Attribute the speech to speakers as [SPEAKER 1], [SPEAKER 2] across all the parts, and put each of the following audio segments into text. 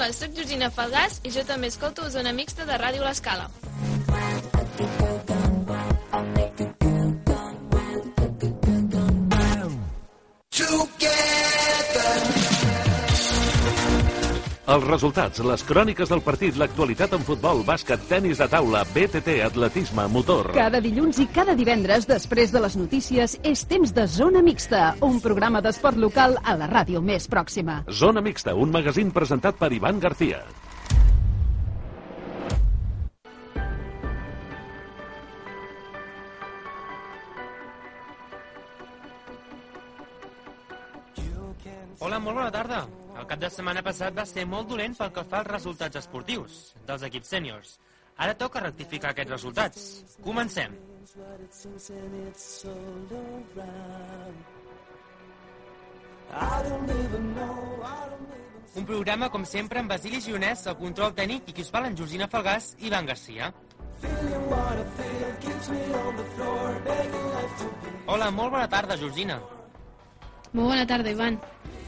[SPEAKER 1] Hola, sóc Georgina Falgàs i jo també escolto Zona Mixta de Ràdio L'Escala.
[SPEAKER 2] Els resultats, les cròniques del partit, l'actualitat en futbol, bàsquet, tenis de taula, BTT, atletisme, motor...
[SPEAKER 3] Cada dilluns i cada divendres, després de les notícies, és temps de Zona Mixta, un programa d'esport local a la ràdio més pròxima.
[SPEAKER 2] Zona Mixta, un magazín presentat per Ivan García.
[SPEAKER 4] Hola, molt bona tarda. El cap de setmana passat va ser molt dolent pel que fa als resultats esportius dels equips sèniors. Ara toca rectificar aquests resultats. Comencem. Un programa, com sempre, amb Basili Gionès, el control tècnic, i qui us parla, en Georgina Falgàs i Ivan García. Hola, molt bona tarda, Georgina.
[SPEAKER 1] Molt bona tarda, Ivan.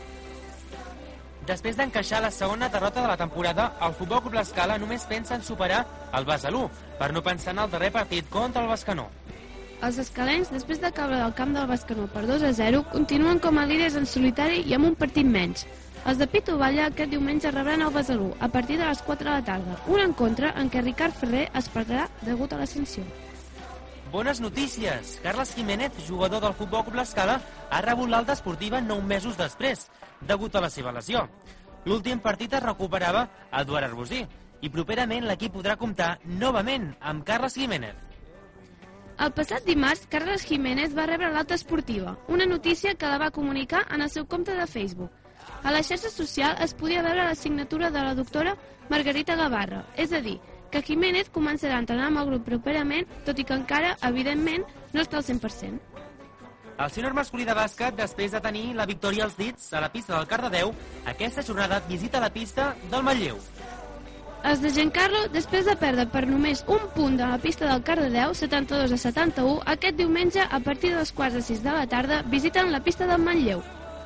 [SPEAKER 4] Després d'encaixar la segona derrota de la temporada, el Futbol Club L'Escala només pensa en superar el Besalú, per no pensar en el darrer partit contra el Bescanó.
[SPEAKER 1] Els escalencs, després de caure del camp del Bescanó per 2-0, continuen com a líders en solitari i amb un partit menys. Els de Pitu Valla aquest diumenge rebran el Besalú a partir de les 4 de la tarda, un encontre en què Ricard Ferrer es perdrà degut a l'ascensió.
[SPEAKER 4] Bones notícies! Carles Jiménez, jugador del Futbol Club L'Escala, ha rebut l'alta esportiva 9 mesos després, degut a la seva lesió. L'últim partit es recuperava Eduard Arbosí, i properament l'equip podrà comptar novament amb Carles Jiménez.
[SPEAKER 1] El passat dimarts, Carles Jiménez va rebre l'alta esportiva, una notícia que la va comunicar en el seu compte de Facebook. A la xarxa social es podia veure la signatura de la doctora Margarita Gavarra, és a dir, que Jiménez començarà a entrenar amb el grup properament, tot i que encara, evidentment, no està al 100%.
[SPEAKER 4] El sènior masculí de bàsquet, després de tenir la victòria als dits a la pista del Cardedeu, aquesta jornada visita la pista del Manlleu.
[SPEAKER 1] Els de Giancarlo, després de perdre per només un punt de la pista del Cardedeu, 72-71, aquest diumenge, a partir de les 4:06 de la tarda, visiten la pista del Manlleu.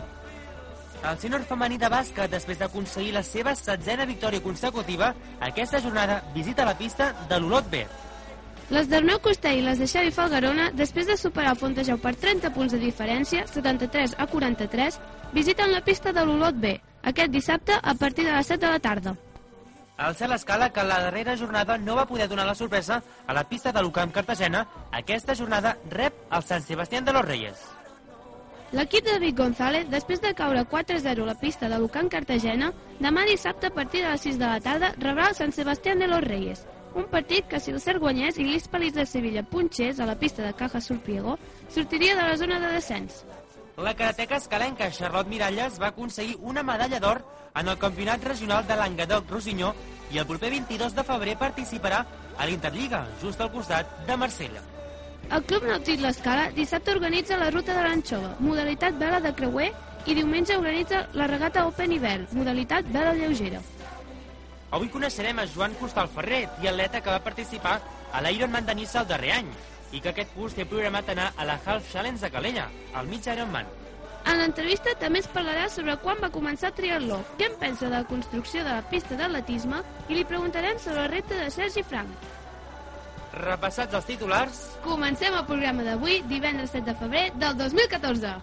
[SPEAKER 4] El sènior femení de bàsquet, després d'aconseguir la seva 16a victòria consecutiva, aquesta jornada visita la pista de l'Olot B.
[SPEAKER 1] Les d'Arnau Costell i les de Xavi Falgarona, després de superar el Fontejau per 30 punts de diferència, 73-43, visiten la pista de l'Olot B, aquest dissabte a partir de les 7 de la tarda.
[SPEAKER 4] El Cel Escala, que la darrera jornada no va poder donar la sorpresa a la pista de l'UCAM Cartagena, aquesta jornada rep el Sant Sebastián de los Reyes.
[SPEAKER 1] L'equip de David González, després de caure 4-0 a la pista de l'UCAM Cartagena, demà dissabte a partir de les 6 de la tarda rebrà el Sant Sebastián de los Reyes, un partit que si el Cert guanyés i l'Hispalis de Sevilla punxés a la pista de Caja Surpriego, sortiria de la zona de descens.
[SPEAKER 4] La karateca escalenca Charlotte Miralles va aconseguir una medalla d'or en el Campionat Regional de Languedoc-Roussillon i el proper 22 de febrer participarà a l'Interliga, just al costat de Marsella.
[SPEAKER 1] El Club Nàutic L'Escala dissabte organitza la Ruta de l'Anxova, modalitat vela de creuer, i diumenge organitza la regata Open Hivern, modalitat vela lleugera.
[SPEAKER 4] Avui coneixerem a Joan Costal Ferrer, triatleta que va participar a l'Ironman de Niça el darrer any i que aquest curs té programat anar a la Half Challenge de Calella, al mig Ironman.
[SPEAKER 1] En l'entrevista també es parlarà sobre quan va començar el triatló, què en pensa de la construcció de la pista d'atletisme i li preguntarem sobre el repte de Sergi Frank.
[SPEAKER 4] Repassats els titulars,
[SPEAKER 1] comencem el programa d'avui, divendres 7 de febrer del 2014.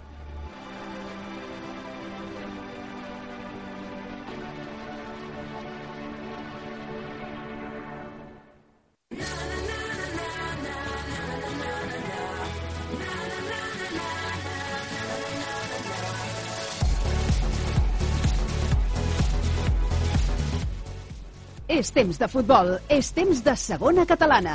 [SPEAKER 3] És temps de futbol, és temps de segona catalana.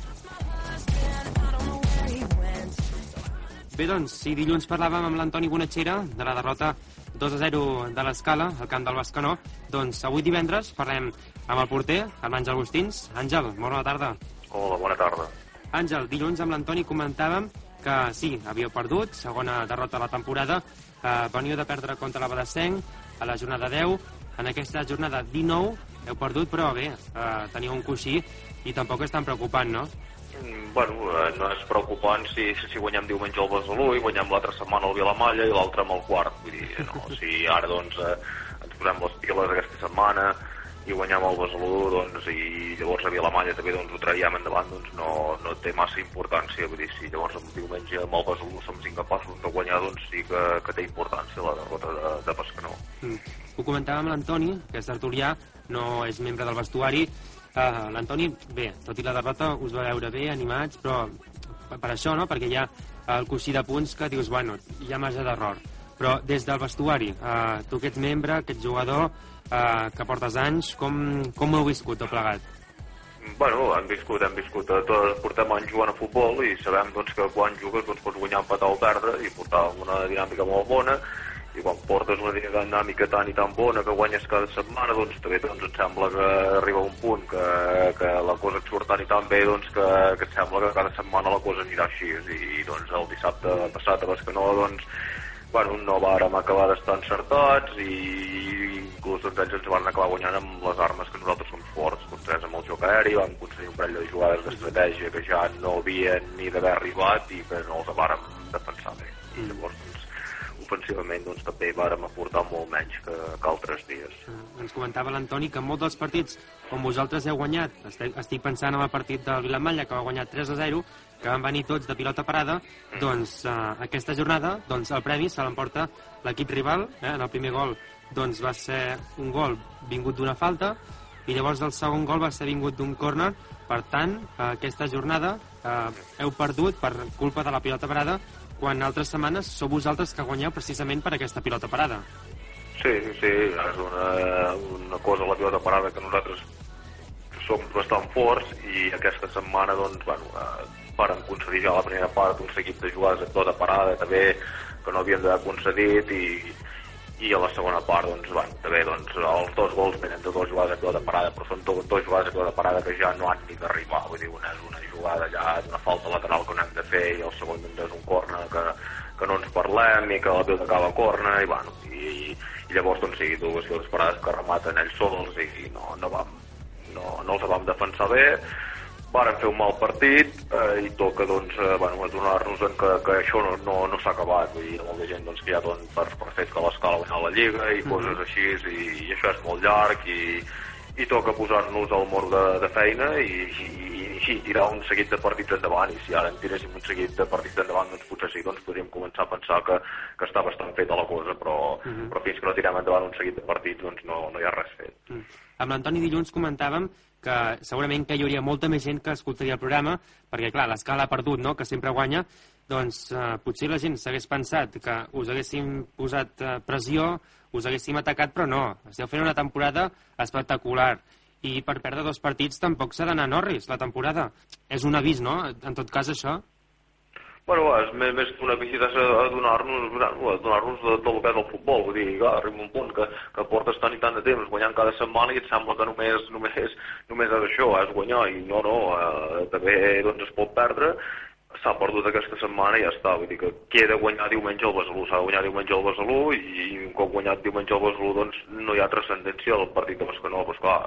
[SPEAKER 5] Bé, doncs, si dilluns parlàvem amb l'Antoni Bonatxera de la derrota 2-0 de l'Escala al camp del Bescanó, doncs avui divendres parlem amb el porter, amb Àngel Agustins. Àngel, molt bona tarda.
[SPEAKER 6] Hola, bona tarda.
[SPEAKER 5] Àngel, dilluns amb l'Antoni comentàvem que sí, havíeu perdut, segona derrota de la temporada, veniu de perdre contra la Badesenc a la jornada 10, en aquesta jornada 19 heu perdut, però bé, teniu un coixí i tampoc és tan preocupant, no?
[SPEAKER 6] Bueno, no és preocupant si guanyem diumenge al Besalú i guanyem l'altra setmana al Vilamalla i l'altra amb el Quart. Vull dir, no, si ara doncs ens posem les piles aquesta setmana guanyem el Besalú, doncs, i llavors a Vilamalla també doncs, ho traiem endavant, doncs no té massa importància. Vull dir, si llavors el diumenge amb el Besalú som incapaços de guanyar, doncs sí que té importància la derrota de Bescanó.
[SPEAKER 5] Ho comentàvem amb l'Antoni, que és tertulià, no és membre del vestuari. L'Antoni, bé, tot i la derrota us va veure bé, animats, però per això, no?, perquè hi ha el coixí de punts que dius, bueno, hi ha marge d'error. Però des del vestuari, tu que ets membre, que ets jugador, que portes anys, com ho heu viscut tot plegat?
[SPEAKER 6] Bueno, hem viscut, tots portem anys jugant a futbol i sabem doncs, que quan jugues doncs, pots guanyar, empatar o perdre i portar una dinàmica molt bona, i quan portes una dinàmica tan i tan bona que guanyes cada setmana, doncs també doncs, et sembla que arriba un punt que la cosa et surt tan i tan bé doncs, que et sembla que cada setmana la cosa anirà així. I doncs, el dissabte passat a Bescanó doncs, bueno, no vàrem acabar d'estar encertats i inclús doncs, ells ens van acabar guanyant amb les armes que nosaltres som forts. Doncs amb el joc aeri vam aconseguir un parell de jugades d'estratègia que ja no havien ni d'haver arribat i que no els vàrem defensar bé. I llavors, doncs, ofensivament, doncs, també vàrem aportar molt menys que altres dies.
[SPEAKER 5] Ens comentava l'Antoni que molts dels partits on vosaltres heu guanyat, estic pensant en el partit del Vilamalla, que va guanyar 3-0, que van venir tots de pilota parada, doncs aquesta jornada doncs, el premi se l'emporta l'equip rival. En el primer gol doncs, va ser un gol vingut d'una falta i llavors el segon gol va ser vingut d'un córner. Per tant, aquesta jornada heu perdut per culpa de la pilota parada, quan altres setmanes sou vosaltres que guanyeu precisament per aquesta pilota parada.
[SPEAKER 6] Sí, és una cosa la pilota parada que nosaltres som bastant forts i aquesta setmana doncs, vàrem concedir ja la primera part un seguit de jugades de pilota parada també que no havíem d'haver concedit i a la segona part doncs, també doncs, els dos gols venen de dues jugades de pilota parada, però són dues jugades de pilota parada que ja no han ni d'arribar. Vull dir, una és una jugada ja d'una falta lateral que no hem de fer i el segon doncs, és un córner que no ens parlem i que la pilota acaba a córner i llavors doncs, sí, dues pilotes parades que rematen ells sols i no els vam defensar bé. Vàrem fer un mal partit i toca doncs, adonar-nos que això no s'ha acabat. Vull dir, molta gent doncs, que ja donen per fet que l'Escala ha guanyat la Lliga i coses així, i això és molt llarg i toca posar-nos al morro de feina i tirar un seguit de partits endavant. I si ara en tiréssim un seguit de partits endavant, doncs potser sí, doncs podríem començar a pensar que està bastant feta la cosa, però fins que no tirem endavant un seguit de partits doncs no hi ha res fet.
[SPEAKER 5] Amb l'Antoni dilluns comentàvem que segurament que hi hauria molta més gent que escoltaria el programa, perquè clar, l'Escala ha perdut, no?, que sempre guanya, doncs potser la gent s'hagués pensat que us haguéssim posat pressió, us haguéssim atacat, però no, esteu fent una temporada espectacular i per perdre 2 partits tampoc s'ha d'anar a Norris la temporada. És un avís, no?, en tot cas això?
[SPEAKER 6] Bueno, és més que una visita a donar-nos del que és el futbol. Vull dir, arriba un punt que portes tant i tant de temps guanyant cada setmana i et sembla que només és això, és guanyar, i no, també doncs, es pot perdre. S'ha perdut aquesta setmana i ja està. Vull dir que queda guanyar diumenge al Besalú, s'ha de guanyar diumenge al Besalú i un cop guanyat diumenge al Besalú doncs no hi ha transcendència al partit de Bescanó. Pues clar,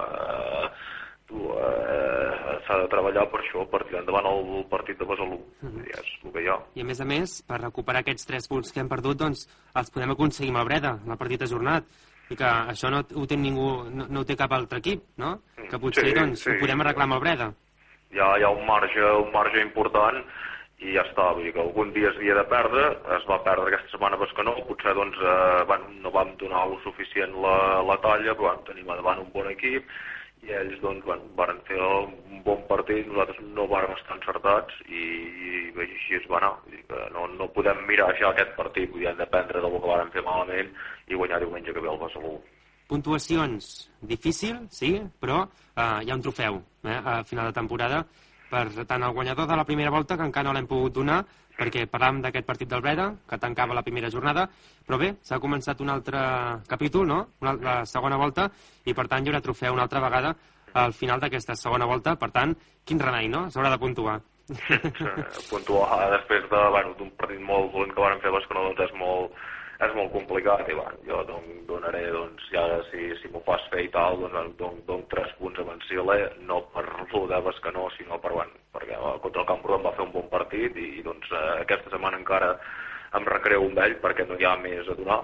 [SPEAKER 6] s'ha de treballar per això, per tirar endavant el partit de Besalú. És el que hi ha.
[SPEAKER 5] I a més, per recuperar aquests 3 punts que hem perdut, doncs els podem aconseguir amb el Breda, en el partit ajornat. I que això no ho té ningú, no ho té cap altre equip, no? Que potser ho podem arreglar amb el Breda.
[SPEAKER 6] Hi ha un marge important i ja està, vull dir que algun dia es havia de perdre, es va perdre aquesta setmana a Bescanó, potser doncs no vam donar lo suficient la talla, però tenim davant un bon equip i ells doncs van fer un bon partit, nosaltres no vam estar encertats i així es va anar. Vull dir que no podem mirar ja aquest partit, vull dir, hem d'aprendre del que vam fer malament i guanyar diumenge que ve al Besalú.
[SPEAKER 5] Puntuacions, difícil, sí, però hi ha un trofeu a final de temporada per tant el guanyador de la primera volta, que encara no l'hem pogut donar, perquè parlàvem d'aquest partit del Breda, que tancava la primera jornada, però bé, s'ha començat un altre capítol, no?, la segona volta, i per tant hi haurà trofeu una altra vegada al final d'aquesta segona volta. Per tant, quin remei, no?, s'haurà de puntuar.
[SPEAKER 6] Puntuar després d'un partit molt dolent que vam fer a Bescanó doncs és molt complicat i jo donaré, ja si m'ho fas fer i tal, dono 3 punts a Manciler, no per lo de Bescanó, sinó perquè contra el Camprodon va fer un bon partit i aquesta setmana encara em recreo amb ell perquè no hi ha més a donar,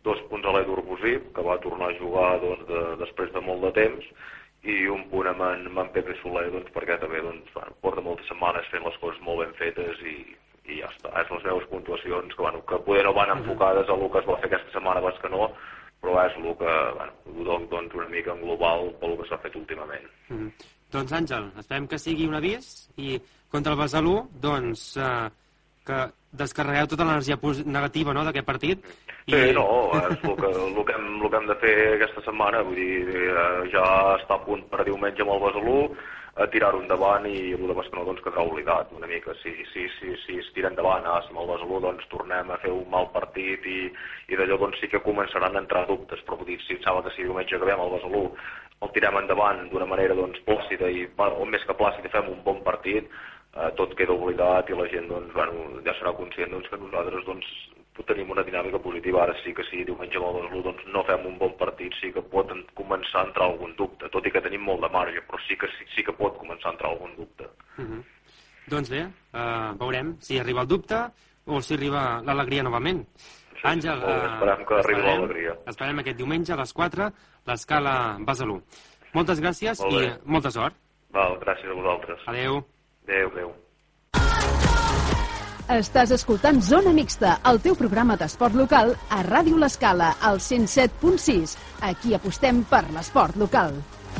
[SPEAKER 6] 2 punts a l'Edur Bosip, que va tornar a jugar doncs, després de molt de temps, i un punt amb en Pepe Soler, doncs, perquè també doncs, porta moltes setmanes fent les coses molt ben fetes i ja està. És les meves puntuacions que poder no van enfocades a el que es va fer aquesta setmana, que no, però és el que ho dono doncs, una mica en global pel que s'ha fet últimament.
[SPEAKER 5] Doncs Àngel, esperem que sigui un avís i contra el Besalú, doncs que descarregueu tota l'energia negativa, no?, d'aquest partit.
[SPEAKER 6] Sí, no, és el que hem de fer aquesta setmana, vull dir, ja està a punt per diumenge amb el Besalú, a tirar-ho endavant i el de Bescanó doncs quedarà oblidat una mica. Si es tira endavant amb el Besalú, doncs tornem a fer un mal partit i d'allò doncs sí que començaran a entrar dubtes, però vull dir, si em sembla que si diumenge acabem el Besalú el tirem endavant d'una manera doncs plàcida o més que plàcida fem un bon partit, tot queda oblidat i la gent doncs, ja serà conscient doncs, que nosaltres doncs, tenim una dinàmica positiva. Ara sí que si diumenge amb el Besalú doncs, no fem un bon partit, sí que pot començar a entrar algun dubte, tot i que tenim molt de marge, però sí que pot començar a entrar algun dubte.
[SPEAKER 5] Doncs bé, veurem si arriba el dubte o si arriba l'alegria novament.
[SPEAKER 6] Sí,
[SPEAKER 5] Àngel,
[SPEAKER 6] esperem que arribi l'alegria.
[SPEAKER 5] Esperem aquest diumenge a les 4, l'Escala Besalú. Moltes gràcies i molta sort.
[SPEAKER 6] Val, gràcies a vosaltres.
[SPEAKER 5] Adéu.
[SPEAKER 6] Adéu.
[SPEAKER 3] Estàs escoltant Zona Mixta, el teu programa d'esport local a Ràdio L'Escala, al 107.6. Aquí apostem per l'esport local.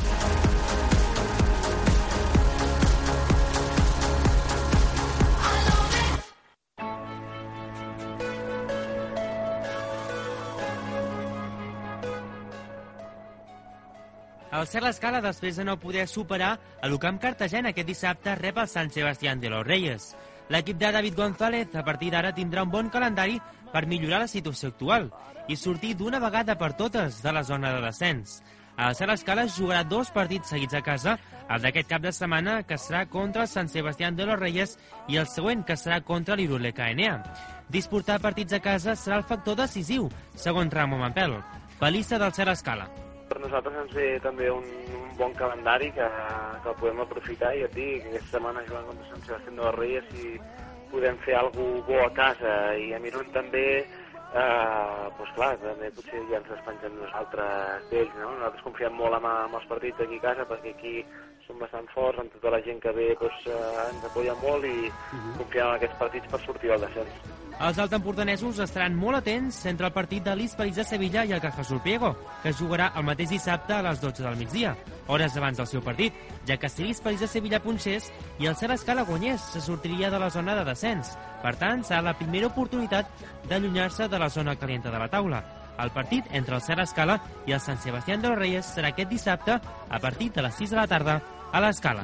[SPEAKER 4] El Cert L'Escala, després de no poder superar a l'Ucamp Cartagena aquest dissabte, rep el San Sebastián de los Reyes. L'equip de David González a partir d'ara tindrà un bon calendari per millorar la situació actual i sortir d'una vegada per totes de la zona de descens. El Cert L'Escala jugarà 2 partits seguits a casa, el d'aquest cap de setmana, que serà contra el San Sebastián de los Reyes, i el següent, que serà contra l'Iruleka Enea. Disputar partits a casa serà el factor decisiu, segons Ramon Mampel, balista del Cert L'Escala.
[SPEAKER 7] Per nosaltres ens ve també un bon calendari que podem aprofitar, i et dic, aquesta setmana jugant contra Sant Sebastián de los Reyes i podem fer alguna cosa bo a casa, i a Mirun també, doncs clar, també potser ja ens despengem nosaltres d'ells, no? Nosaltres confiem molt en els partits aquí a casa, perquè aquí som bastant forts, amb tota la gent que ve doncs, ens apoya molt i confiem en aquests partits per sortir al descens.
[SPEAKER 4] Els altempordanesos estaran molt atents entre el partit de l'Hispalis de Sevilla i el Caja Sulpiego, que es jugarà el mateix dissabte a les 12 del migdia, hores abans del seu partit, ja que si l'Hispalis de Sevilla punxés i el Cert L'Escala guanyés, se sortiria de la zona de descens. Per tant, serà la primera oportunitat d'allunyar-se de la zona calienta de la taula. El partit entre el Cert L'Escala i el San Sebastián de los Reyes serà aquest dissabte a partir de les 6 de la tarda a l'Escala.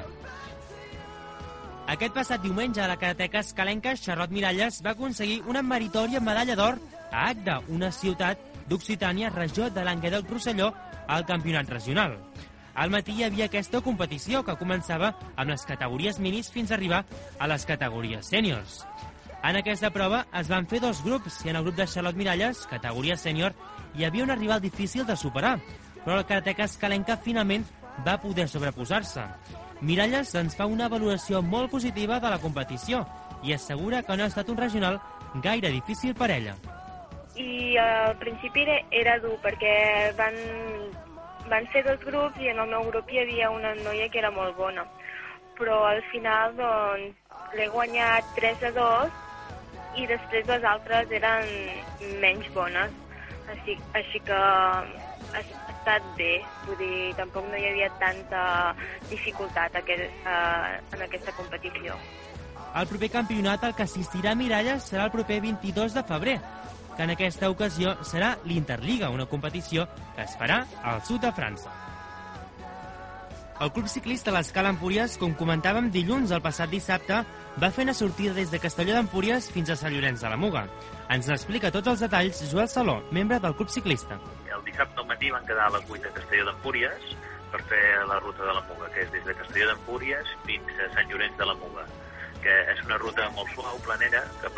[SPEAKER 4] Aquest passat diumenge a la karateca escalenca, Charlotte Miralles va aconseguir una meritòria medalla d'or a Agda, una ciutat d'Occitània, regió de Languedoc-Rosselló, al campionat regional. Al matí hi havia aquesta competició, que començava amb les categories minis fins a arribar a les categories sèniors. En aquesta prova es van fer 2 grups, i en el grup de Charlotte Miralles, categoria sènior, hi havia una rival difícil de superar, però la karateca escalenca finalment va poder sobreposar-se. Miralles ens fa una valoració molt positiva de la competició i assegura que no ha estat un regional gaire difícil per ella.
[SPEAKER 8] I al principi era dur, perquè van ser 2 grups i en el meu grup hi havia una noia que era molt bona. Però al final doncs, l'he guanyat 3-2 i després les altres eren menys bones. Així que ha estat bé, vull dir, tampoc no hi havia tanta dificultat en aquesta competició.
[SPEAKER 4] El proper campionat al que assistirà Miralles serà el proper 22 de febrer, que en aquesta ocasió serà l'Interliga, una competició que es farà al sud de França. El Club Ciclista l'Escala Empúries, com comentàvem dilluns el passat dissabte, va fer una sortida des de Castelló d'Empúries fins a Sant Llorenç de la Muga. Ens n'explica tots els detalls Joel Saló, membre del Club Ciclista.
[SPEAKER 9] El dissabte al matí van quedar a les 8 a Castelló d'Empúries per fer la ruta de la Muga, que és des de Castelló d'Empúries fins a Sant Llorenç de la Muga, que és una ruta molt suau, planera, que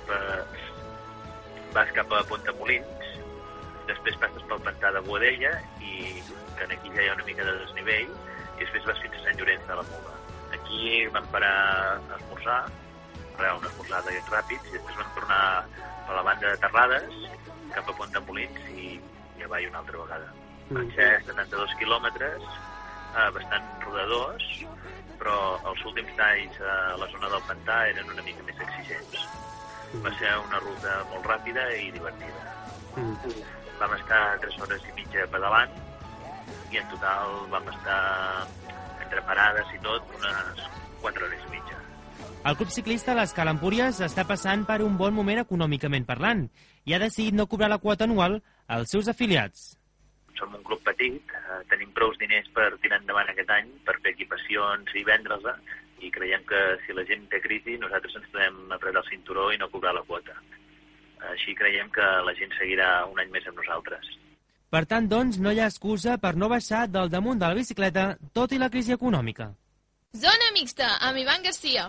[SPEAKER 9] vas cap a Pontemolins, després passes pel pantà de Boadella, i que aquí ja hi ha una mica de desnivell, i després vas fins a Sant Llorenç de la Muga. Aquí vam parar a esmorzar, un esmorzar de ràpids, i després vam tornar a la banda de Terrades, cap a Pont-de-Molins i avall una altra vegada. Van ser 72 quilòmetres, bastant rodadors, però els últims talls a la zona del pantà eren una mica més exigents. Va ser una ruta molt ràpida i divertida. Vam estar 3 hores i mitja pedalant i en total vam estar, entre parades i tot, unes 4 hores i mitja.
[SPEAKER 4] El club ciclista l'Escala Empúries està passant per un bon moment econòmicament parlant i ha decidit no cobrar la quota anual als seus afiliats.
[SPEAKER 9] Som un club petit, tenim prou diners per tirar endavant aquest any, per fer equipacions i vendre-la, i creiem que si la gent té crisi nosaltres ens podem apretar el cinturó i no cobrar la quota. Així creiem que la gent seguirà un any més amb nosaltres.
[SPEAKER 4] Per tant, doncs, no hi ha excusa per no baixar del damunt de la bicicleta, tot i la crisi econòmica.
[SPEAKER 10] Zona mixta, amb Ivan Garcia.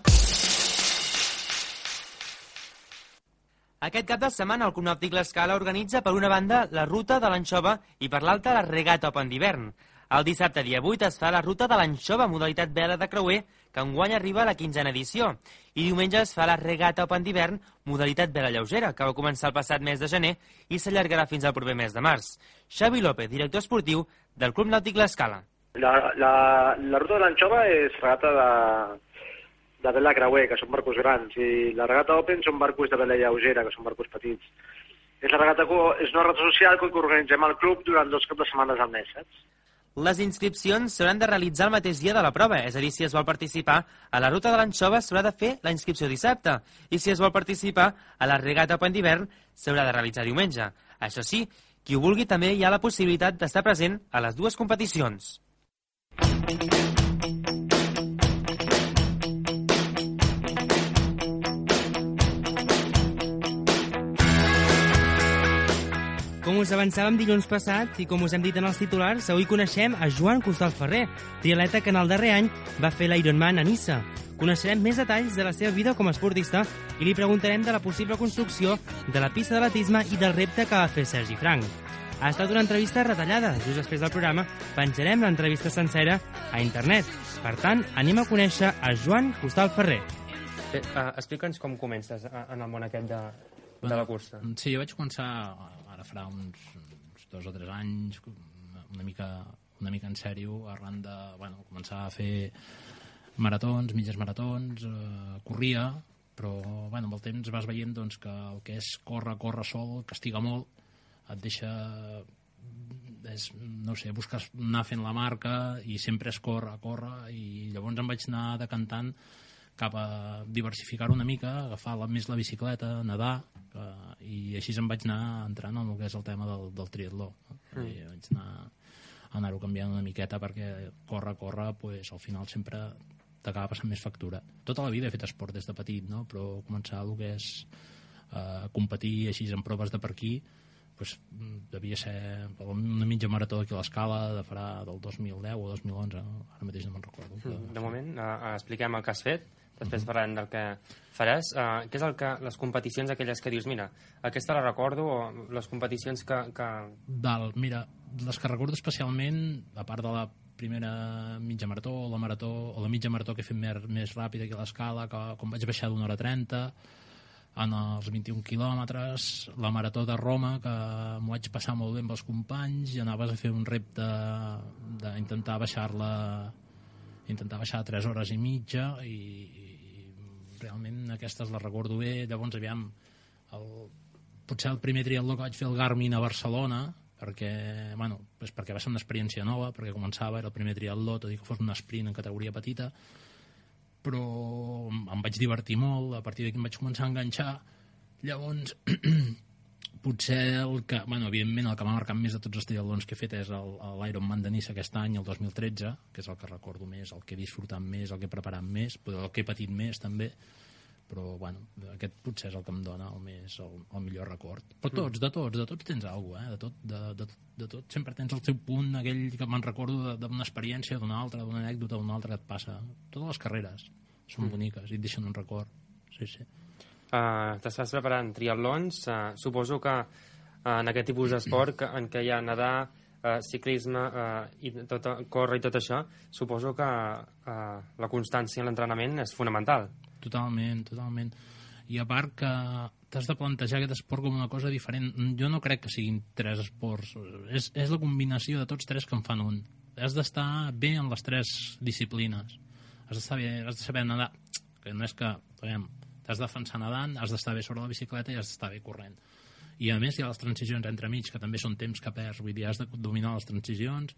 [SPEAKER 4] Aquest cap de setmana el Club Nàutic l'Escala organitza per una banda la ruta de l'Anxova i per l'altra la regata Open d'hivern. El dissabte dia 8 es fa la ruta de l'Anxova modalitat vela de creuer, que enguany arriba a la 15a edició. I diumenge es fa la regata Open d'hivern modalitat vela lleugera, que va començar el passat mes de gener i s'allargarà fins al proper mes de març. Xavi López, director esportiu del Club Nàutic l'Escala.
[SPEAKER 11] La ruta de l'Anxova és regata de vela creuer, que són barcos grans, i la regata Open són barcos de vela lleugera, que són barcos petits. És una regata social que organitzem al club durant 2 caps de setmanes al mes, saps?
[SPEAKER 4] Les inscripcions s'hauran de realitzar el mateix dia de la prova, és a dir, si es vol participar a la ruta de l'Anxova s'haurà de fer la inscripció dissabte, i si es vol participar a la regata Open d'hivern s'haurà de realitzar diumenge. Això sí, qui ho vulgui també hi ha la possibilitat d'estar present a les dues competicions. Com us avançàvem dilluns passat i com us hem dit en els titulars, avui coneixem a Joan Costal Ferrer, triatleta que en el darrer any va fer l'Ironman a Niça. Coneixerem més detalls de la seva vida com a esportista i li preguntarem de la possible construcció de la pista d'atletisme i del repte que va fer Sergi Frank. Ha estat una entrevista retallada. Just després del programa penjarem l'entrevista sencera a internet. Per tant, anem a conèixer a Joan Costal Ferrer. Explica'ns com comences en el món aquest de la cursa.
[SPEAKER 12] Sí, jo vaig començar ara farà uns 2 o 3 anys una mica en sèrio arran de començar a fer maratons, mitges maratons, corria, però amb el temps vas veient doncs, que el que és córrer sol castiga molt, et deixa buscar anar fent la marca i sempre és córrer, i llavors em vaig anar decantant cap a diversificar una mica, agafar més la bicicleta, nedar, i així em vaig anar entrant en el que és el tema del triatló. I vaig anar-ho canviant una miqueta perquè córrer, pues, al final sempre t'acaba passant més factura. Tota la vida he fet esport des de petit, no? Però començar el que és competir així en proves de per aquí, pues, devia ser una mitja marató aquí a l'Escala de farà del 2010 o 2011, ara mateix no me'n recordo.
[SPEAKER 13] De moment, expliquem el que has fet, després parlem del que faràs. Què és les competicions aquelles que dius, mira, aquesta la recordo, o les competicions que...
[SPEAKER 12] Mira, les que recordo especialment, a part de la primera mitja marató, o la mitja marató que he fet més ràpida aquí a l'Escala, quan vaig baixar d'1 hora 30, en els 21 quilòmetres, la marató de Roma, que m'ho vaig passar molt bé amb els companys, i anaves a fer un repte d'intentar baixar-la, a 3 hores i mitja, i realment aquestes les recordo bé. Llavors, aviam, potser el primer triatló que vaig fer al Garmin a Barcelona, perquè va ser una experiència nova, perquè començava, era el primer triatló, tot i que fos un sprint en categoria petita, però em vaig divertir molt, a partir d'aquí em vaig començar a enganxar. Llavors, potser evidentment el que m'ha marcat més de tots els triatlons que he fet és l'Ironman de Niça aquest any, el 2013, que és el que recordo més, el que he disfrutat més, el que he preparat més, el que he patit més també, però aquest potser és el que em dona el millor record. Però de tots tens alguna cosa, de tot sempre tens el teu punt, aquell que me'n recordo d'una experiència, d'una altra, d'una anècdota, d'una altra que et passa. Totes les carreres són boniques i et deixen un record. Sí.
[SPEAKER 13] T'estàs preparant triatlons, suposo que en aquest tipus d'esport en què hi ha nedar, ciclisme, córrer i tot això, suposo que la constància en l'entrenament és fonamental.
[SPEAKER 12] Totalment. I a part que t'has de plantejar aquest esport com una cosa diferent. Jo no crec que siguin 3 esports. És la combinació de tots 3 que en fan un. Has d'estar bé en les 3 disciplines. Has d'estar bé, has de saber nedar, que no és que t'has de defensar nedant, has d'estar bé sobre la bicicleta i has d'estar bé corrent. I a més hi ha les transicions entremig, que també són temps que perds, vull dir, has de dominar les transicions,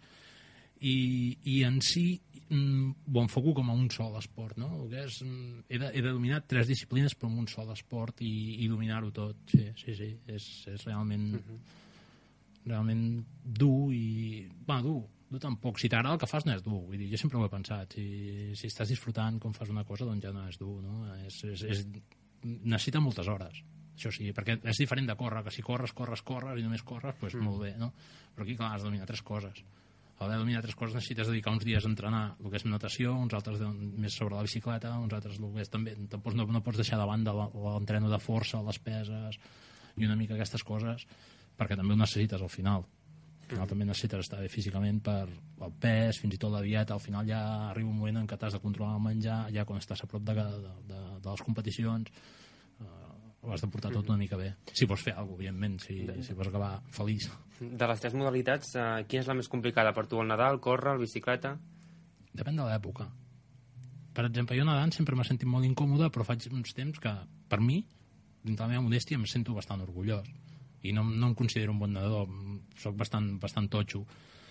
[SPEAKER 12] i en si ho enfoco com a un sol esport, no? El que és, he de dominar 3 disciplines però en un sol esport i dominar-ho tot. Sí, és realment realment dur i... Bueno, dur tampoc. Si t'agrada el que fas no és dur, vull dir, jo sempre ho he pensat. Si estàs disfrutant com fas una cosa, doncs ja no és dur, no? Necessita moltes hores. Això sí, perquè és diferent de córrer, que si corres i només corres, doncs molt bé, no? Però aquí, clar, has de dominar 3 coses. Al de dominar 3 coses necessites dedicar uns dies a entrenar el que és natació, uns altres més sobre la bicicleta, uns altres el que és també... No pots deixar de banda l'entreno de força, les peses i una mica aquestes coses, perquè també ho necessites al final. Al final també necessites estar bé físicament per el pes, fins i tot la dieta. Al final ja arriba un moment en què t'has de controlar el menjar, ja quan estàs a prop de les competicions, ho has de portar tot una mica bé. Si vols fer alguna cosa, evidentment, si vols acabar feliç.
[SPEAKER 13] De les 3 modalitats, quina és la més complicada per tu? El nedar, el córrer, el bicicleta?
[SPEAKER 12] Depèn de l'època. Per exemple, jo nedant sempre m'he sentit molt incòmode, però faig uns temps que, per mi, dintre la meva modèstia, em sento bastant orgullós. I no em considero un bon nedador, soc bastant totxo.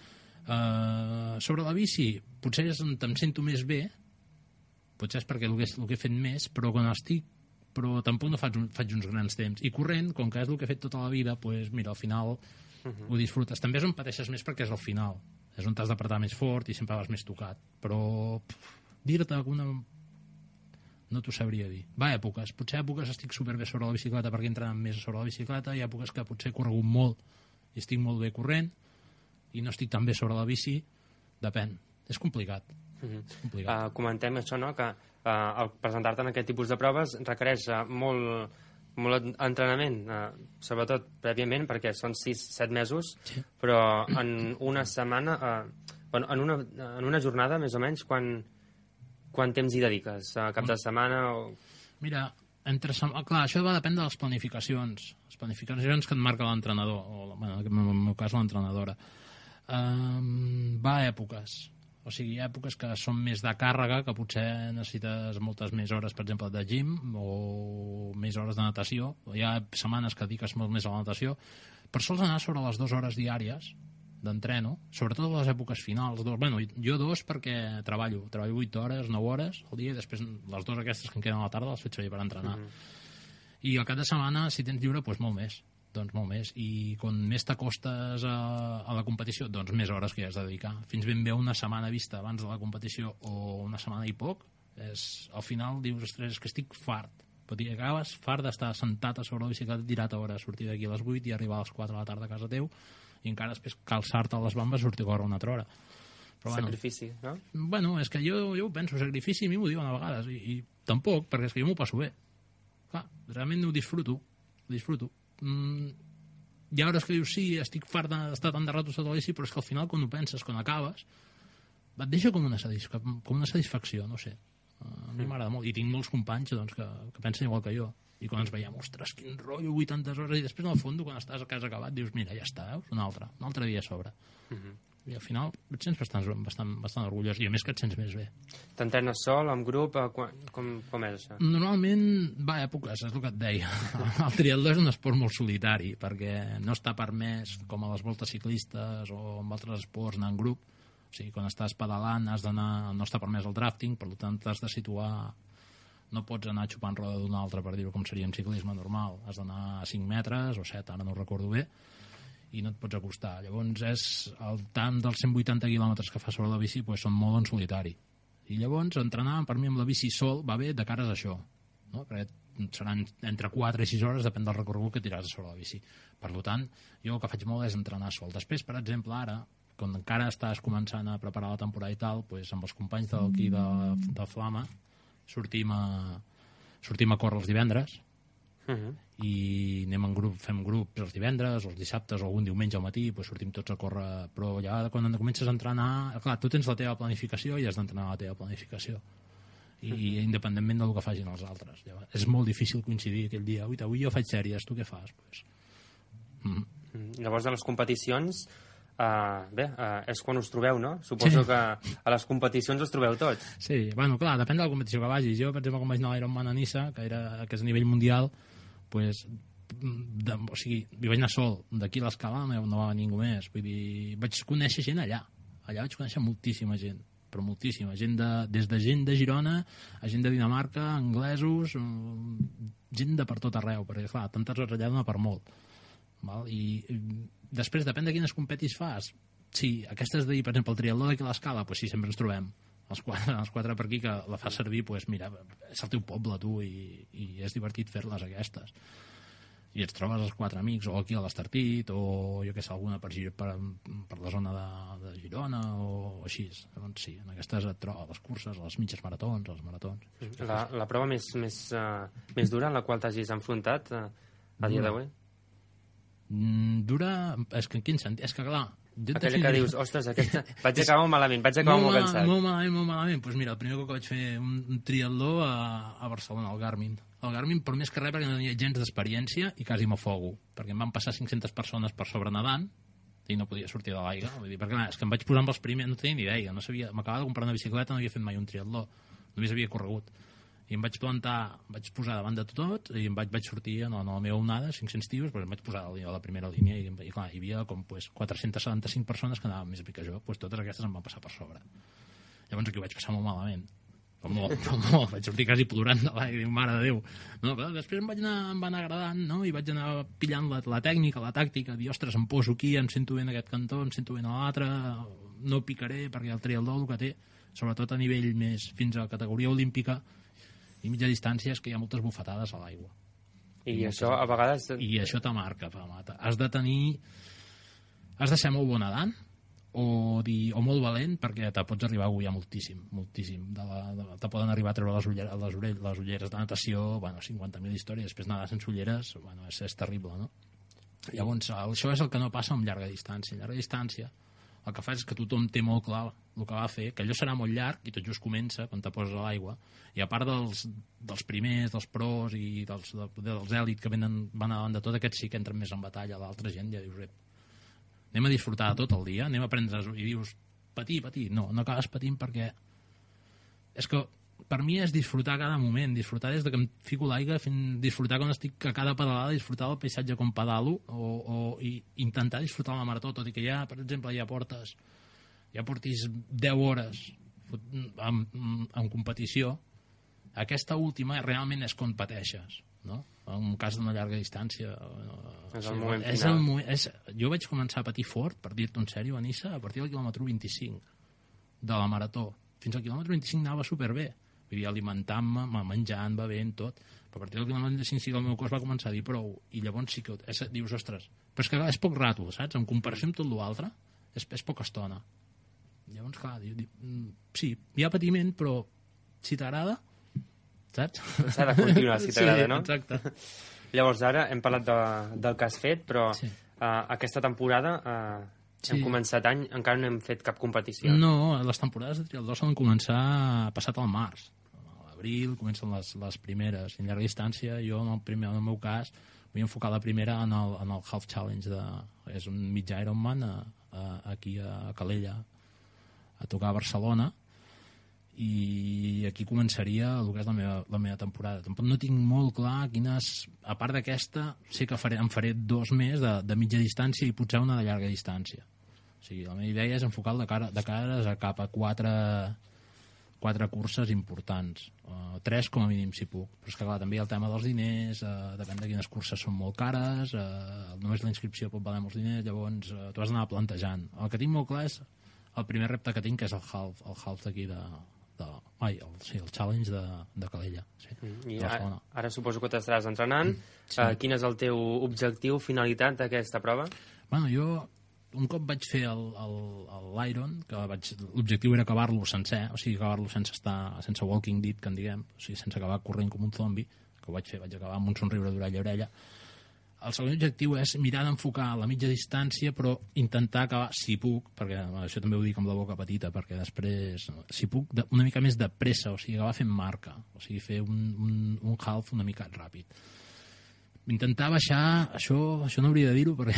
[SPEAKER 12] Sobre la bici, potser és on em sento més bé, potser és perquè el que he fet més, però quan estic però tampoc no faig uns grans temps. I corrent, com que és el que he fet tota la vida, doncs mira, al final ho disfrutes. També és on pateixes més perquè és al final. És on t'has d'apretar més fort i sempre vas més tocat. Però dir-te alguna... no t'ho sabria dir. Va, èpoques. Potser èpoques estic superbé sobre la bicicleta perquè he entrenat més sobre la bicicleta, i èpoques que potser he corregut molt i estic molt bé corrent i no estic tan bé sobre la bici. Depèn. És complicat. És complicat.
[SPEAKER 13] Comentem això, no?, que el presentar-te en aquest tipus de proves requereix molt entrenament, sobretot prèviament, perquè són 6-7 mesos, sí. Però en una setmana, en una jornada, més o menys, quant temps hi dediques? Cap de setmana?
[SPEAKER 12] Mira, clar, això va depèn de les planificacions. Les planificacions que et marca l'entrenador, o en el meu cas l'entrenadora. Va a èpoques. O sigui, hi ha èpoques que són més de càrrega, que potser necessites moltes més hores, per exemple, de gym, o més hores de natació. Hi ha setmanes que dediques molt més a la natació. Per sols anar sobre les 2 hores diàries d'entreno, sobretot a les èpoques finals. Bueno, jo 2 perquè treballo 8 hores, 9 hores al dia, i després les 2 aquestes que em queden a la tarda les faig servir per entrenar. I al cap de setmana, si tens lliure, doncs molt més. Doncs molt més, i com més t'acostes a la competició, doncs més hores que hi has de dedicar. Fins ben bé una setmana vista abans de la competició o una setmana i poc, al final dius, ostres, és que estic fart. Però acabes fart d'estar sentat a sobre la bicicleta tirat a hora, sortir d'aquí a les 8 i arribar a les 4 de la tarda a casa teu, i encara després calçar-te a les bambes i sortir a córrer una altra hora. Però,
[SPEAKER 13] sacrifici, no?
[SPEAKER 12] Bueno, és que jo ho penso, sacrifici, a mi m'ho diuen a vegades, i tampoc, perquè és que jo m'ho passo bé. Clar, realment ho disfruto. Hi ha hores que dius, sí, estic fart d'estar tan de rato sota la bici, però és que al final, quan ho penses, quan acabes, et deixa com una satisfacció, no sé. A mi m'agrada molt, i tinc molts companys doncs, que pensen igual que jo, i quan ens veiem, ostres, quin rotllo, 80 hores, i després en el fons, quan estàs a casa acabat, dius, mira, ja està, un altre dia a sobre. I al final et sents bastant orgullós, i a més que et sents més bé.
[SPEAKER 13] T'entrenes sol, amb grup? Com és això?
[SPEAKER 12] Normalment va a èpoques, és el que et deia. El triatló és un esport molt solitari, perquè no està permès, com a les voltes ciclistes o amb altres esports, anar en grup. O sigui, quan estàs pedalant no està permès el drafting, per tant t'has de situar, no pots anar xupant roda d'una altra, per dir-ho com seria en ciclisme normal. Has d'anar a 5 metres o 7, ara no ho recordo bé, i no et pots acostar. Llavors és el tant dels 180 quilòmetres que fa sobre la bici, doncs són molt en solitari. I llavors entrenar per mi amb la bici sol va bé de cares a això, no? Perquè seran entre 4 i 6 hores, depèn del recorregut que tiràs sobre la bici. Per tant, jo el que faig molt és entrenar sol. Després, per exemple, ara, quan encara estàs començant a preparar la temporada i tal, doncs amb els companys d'aquí de Flama sortim a córrer els divendres, i anem en grup, fem grups els divendres, els dissabtes o algun diumenge al matí, doncs sortim tots a córrer, però ja quan comences a entrenar, clar, tu tens la teva planificació i has d'entrenar la teva planificació, i independentment del que facin els altres. Llavors, és molt difícil coincidir aquell dia. Avui jo faig sèries, tu què fas? Pues,
[SPEAKER 13] Llavors, a les competicions, és quan us trobeu, no? Suposo que a les competicions us trobeu tots.
[SPEAKER 12] Sí, bueno, clar, depèn de la competició que vagis. Jo, per exemple, quan vaig anar a l'Ironman a Niça, que és a nivell mundial, pues, o sigui, hi vaig anar sol. D'aquí a l'escala no va ningú més. Vull dir, vaig conèixer gent allà. Allà vaig conèixer moltíssima gent, però moltíssima. Des de gent de Girona a gent de Dinamarca, anglesos, gent de per tot arreu, perquè, clar, tantes hores allà dona per molt. Val? I després, depèn de quines competis fas. Sí, aquestes d'ahir, per exemple, el triatló d'aquí a l'Escala, pues sí, sempre ens trobem. Els quatre per aquí que la fa servir, pues mira, és el teu poble, tu, i és divertit fer-les aquestes. I et trobes els 4 amics, o aquí a l'Estartit, o jo què sé, alguna per la zona de Girona, o així. Llavors sí, en aquestes et trobes les curses, les mitges maratons, els maratons.
[SPEAKER 13] La prova més dura en la qual t'hagis enfrontat a dia d'avui?
[SPEAKER 12] Dura, és que en quin sentit? És que clar,
[SPEAKER 13] aquella que dius, ostres, aquesta vaig acabar malament, vaig acabar molt cansat.
[SPEAKER 12] Molt malament. Doncs mira, el primer cop que vaig fer un triatló a Barcelona, al Garmin. El Garmin, per més que res, perquè no tenia gens d'experiència i quasi m'afogo, perquè em van passar 500 persones per sobre nedant i no podia sortir de l'aigua. Perquè clar, és que em vaig posar amb els primers, no tenia ni idea, m'acabava de comprar una bicicleta, no havia fet mai un triatló, només havia corregut. I em vaig posar davant de tot i em vaig sortir a la meva onada, 500 tios, però em vaig posar a la primera línia i clar, hi havia com 475 persones que anaven més bé que jo, totes aquestes em van passar per sobre. Llavors aquí ho vaig passar molt malament, però molt, vaig sortir quasi plorant de l'aigua, dic, mare de Déu. No, però després em va anar agradant, no? I vaig anar pillant la tècnica, la tàctica, dir, ostres, em poso aquí, em sento bé en aquest cantó, em sento bé en l'altre, no picaré, perquè el triatló el que té, sobretot a nivell més fins a categoria olímpica, i mitja distància és que hi ha moltes bufetades a l'aigua.
[SPEAKER 13] I això a vegades...
[SPEAKER 12] I això te marca, has de ser molt bon nedant o molt valent perquè te pots arribar a agullar moltíssim. Te poden arribar a treure les ulleres de natació, 50.000 històries, després nedar sense ulleres, és terrible, no? Llavors, això és el que no passa amb llarga distància. En llarga distància el que fa és que tothom té molt clar el que va fer, que allò serà molt llarg i tot just comença quan te poses a l'aigua, i a part dels primers, dels pros i dels èlit que van davant de tot, aquests sí que entren més en batalla. L'altra gent ja dius, anem a disfrutar tot el dia, anem a prendre, i dius, patir, no acabes patint perquè és que per mi és disfrutar cada moment, disfrutar des que em fico l'aigua, disfrutar quan estic a cada pedalada, disfrutar del paisatge com pedalo, i intentar disfrutar la marató, tot i que ja, per exemple, ja portis 10 hores en competició, aquesta última realment és quan pateixes, no? En un cas d'una llarga distància.
[SPEAKER 13] És el moment final.
[SPEAKER 12] Jo vaig començar a patir fort, per dir-t'ho en sèrio, a Niça, a partir del quilòmetre 25 de la marató. Fins al quilòmetre 25 anava superbé. Vull dir, alimentant-me, menjant, bevent, tot. Però a partir del quilòmetre 25 sí que el meu cos va començar a dir prou. I llavors sí que dius, ostres, però és que és poc rato, saps? En comparació amb tot l'altre, és poca estona. Llavors, clar, sí, hi ha patiment, però si t'agrada, saps?
[SPEAKER 13] S'ha de continuar, si t'agrada, no?
[SPEAKER 12] Exacte.
[SPEAKER 13] Llavors, ara hem parlat del que has fet, però aquesta temporada... Hem començat any, encara no hem fet cap competició.
[SPEAKER 12] No, les temporades de triatló solen començar passat al març. A l'abril comencen les primeres. En llarga distància, jo en el meu cas vull enfocar la primera en el Half Challenge, és un mig Ironman aquí a Calella, a tocar a Barcelona, i aquí començaria el que és la meva temporada. Tampoc no tinc molt clar quines... A part d'aquesta, sé que em faré 2 més de mitja distància i potser una de llarga distància. O sigui, la meva idea és enfocar de cara cap a 4 curses importants. 3 com a mínim, si puc. Però és que, clar, també hi ha el tema dels diners, depèn de quines curses són molt cares, només la inscripció pot valer molts diners, llavors t'ho has d'anar plantejant. El que tinc molt clar és el primer repte que tinc, que és el half d'aquí el challenge de Calella. Sí,
[SPEAKER 13] I ara suposo que t'estaràs entrenant. Sí. Quin és el teu objectiu, finalitat d'aquesta prova?
[SPEAKER 12] Bueno, jo un cop vaig fer l'Iron, que l'objectiu era acabar-lo sencer, o sigui, acabar-lo sense walking dead, que en diguem, o sigui, sense acabar corrent com un zombi, que ho vaig fer, vaig acabar amb un somriure d'orella a orella. el segon objectiu és mirar d'enfocar la mitja distància, però intentar acabar, si puc, perquè això també ho dic amb la boca petita, perquè després, si puc, una mica més de pressa, o sigui, acabar fent marca, o sigui, fer un half una mica ràpid. Intentar baixar, això no hauria de dir-ho,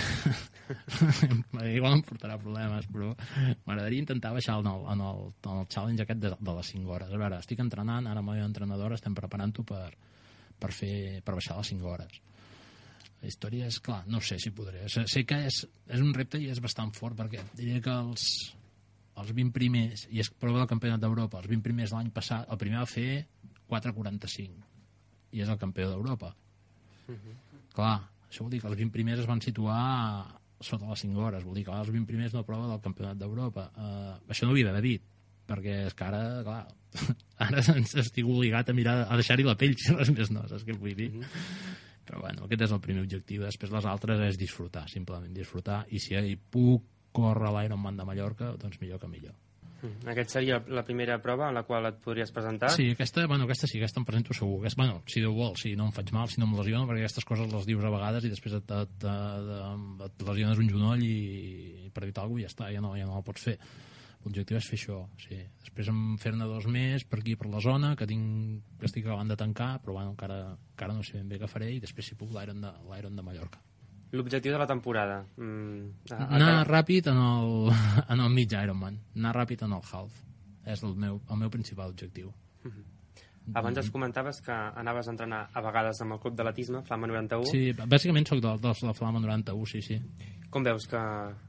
[SPEAKER 12] perquè igual em portarà problemes, però m'agradaria intentar baixar en el challenge aquest de les 5 hores. A veure, estic entrenant, ara amb la meva entrenadora estem preparant-ho per baixar les 5 hores. La història és, clar, no sé si podré. Sé que és un repte i és bastant fort, perquè diria que els 20 primers, i és prova del Campionat d'Europa, els 20 primers de l'any passat, el primer va fer 4:45, i és el campió d'Europa. Clar, això vol dir que els 20 primers es van situar sota les 5 hores, vol dir que els 20 primers no prova del Campionat d'Europa. Això no ho havia d'haver dit, perquè és que ara, clar, ara estic obligat a deixar-hi la pell, si res més no, saps què vull dir? Però bueno, aquest és el primer objectiu. Després les altres és disfrutar, simplement disfrutar, i si puc córrer l'Ironman de Mallorca, doncs millor que millor.
[SPEAKER 13] Aquesta seria la primera prova en la qual et podries presentar?
[SPEAKER 12] Sí, aquesta sí, aquesta em presento segur. Si Déu vol, si no em faig mal, si no em lesiono, perquè aquestes coses les dius a vegades i després et lesiones un genoll i per dir alguna cosa ja està, ja no el pots fer. L'objectiu és fer això, sí. Després fer-ne 2 més per aquí, per la zona, que estic acabant de tancar, però bueno, encara no sé ben bé què faré, i després, si puc, l'Iron de Mallorca.
[SPEAKER 13] L'objectiu de la temporada?
[SPEAKER 12] Anar ràpid en el mig Ironman, anar ràpid en el half. És el meu principal objectiu.
[SPEAKER 13] Abans ens comentaves que anaves a entrenar a vegades amb el club d'atletisme, Flama 91.
[SPEAKER 12] Sí, bàsicament soc de la Flama 91, sí.
[SPEAKER 13] Com veus que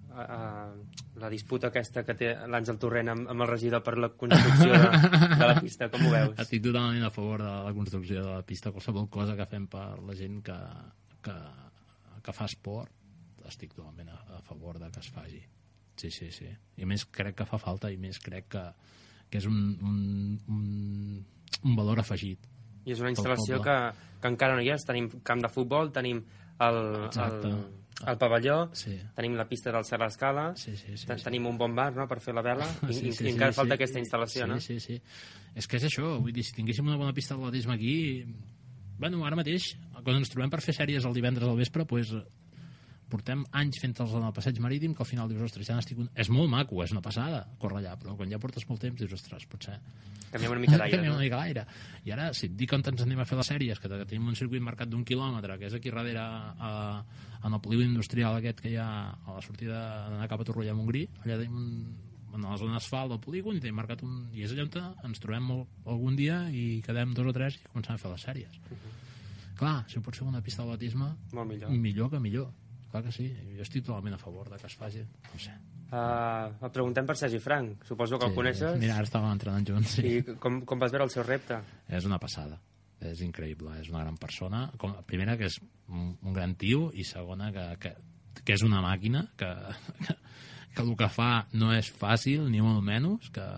[SPEAKER 13] la disputa aquesta que té l'Àngel Torrent amb el regidor per la construcció de la pista, com ho veus?
[SPEAKER 12] Estic totalment a favor de la construcció de la pista. Qualsevol cosa que fem per la gent que fa esport, estic totalment a favor de que es faci. Sí. I més crec que fa falta, i més crec que és un valor afegit.
[SPEAKER 13] I és una instal·lació que encara no hi és. Tenim camp de futbol, tenim el pavelló, tenim la pista del Serra Escala, tenim un bon bar per fer la vela, i encara falta aquesta instal·lació, no?
[SPEAKER 12] Sí. És que és això, vull dir, si tinguéssim una bona pista d'atletisme aquí, bueno, ara mateix, quan ens trobem per fer sèries el divendres al vespre, doncs portem anys fent-los en el passeig marítim, que al final dius, ostres, ja n'estic... És molt maco, és una passada córrer allà, però quan ja portes molt temps dius, ostres, potser...
[SPEAKER 13] Canviem una mica d'aire.
[SPEAKER 12] Canviem una mica d'aire. I ara, si et dic on ens anem a fer les sèries, que tenim un circuit marcat d'1 quilòmetre, que és aquí darrere en el polígon industrial aquest que hi ha a la sortida d'anar cap a Torroella Montgrí, allà tenim en la zona d'asfalt del polígon, i tenim marcat i és allà on ens trobem algun dia i quedem 2 o 3 i comencem a fer les sèries. Clar, si ho pots fer una pista d'atletisme, millor que millor. Clar que sí, jo estic totalment a favor de que es faci, no sé.
[SPEAKER 13] Et preguntem per Sergi Frank, suposo que el coneixes.
[SPEAKER 12] Mira, ara estàvem entrenant junts.
[SPEAKER 13] I com vas veure el seu repte?
[SPEAKER 12] És una passada, és increïble, és una gran persona. Primera, que és un gran tio, i segona, que és una màquina, que el que fa no és fàcil, ni molt menys, que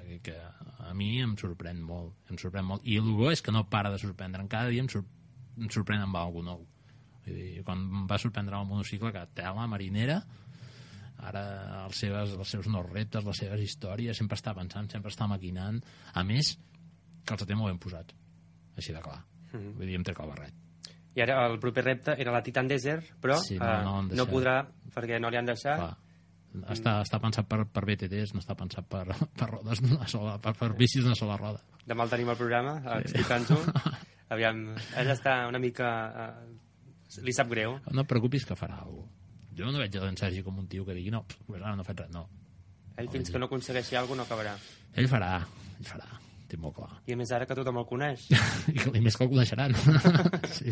[SPEAKER 12] a mi em sorprèn molt. I el bo és que no para de sorprendre'm, cada dia em sorprèn amb alguna nou. Quan em va sorprendre el monocicle, que tela marinera, ara els seus nous reptes, les seves històries, sempre està pensant, sempre està maquinant, a més que els té molt ben posats, així de clar. Vull dir, em trec el barret.
[SPEAKER 13] I ara el proper repte era la Titan Desert, però no podrà perquè no li han deixat.
[SPEAKER 12] Està pensat per BTTs, no està pensat per rodes d'una sola, per bicis d'una sola roda.
[SPEAKER 13] Demà el tenim al programa explicant-ho. Aviam, ell està una mica... li sap greu.
[SPEAKER 12] No et preocupis, que farà alguna cosa. Jo no veig en Sergi com un tio que digui no, ara no he fet res, no.
[SPEAKER 13] Ell fins que no aconsegueixi alguna cosa no acabarà.
[SPEAKER 12] Ell farà, tinc molt clar.
[SPEAKER 13] I a més ara que tothom el coneix.
[SPEAKER 12] I més que el coneixeran. Sí.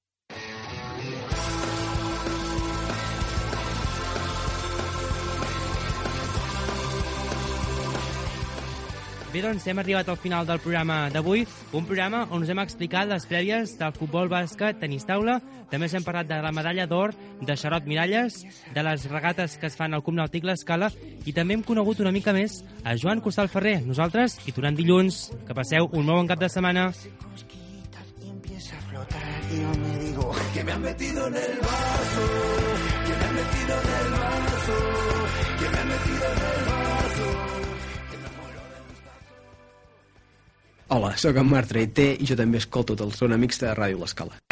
[SPEAKER 4] Bé, doncs hem arribat al final del programa d'avui, un programa on us hem explicat les prèvies del futbol, bàsquet, tenis taula, també us hem parlat de la medalla d'or de Xarot Miralles, de les regates que es fan al Club Nàutic L'Escala, i també hem conegut una mica més a Joan Costal Ferrer. Nosaltres hi tornem dilluns. Que passeu un molt bon cap de setmana.
[SPEAKER 14] Y yo me digo que me han metido en el vaso, que me han metido en el vaso, que me han metido en el vaso, que me muero de los vasos.
[SPEAKER 15] Hola, sóc en Marc Traité i jo també escolto el Zona Mixta a Ràdio L'Escala.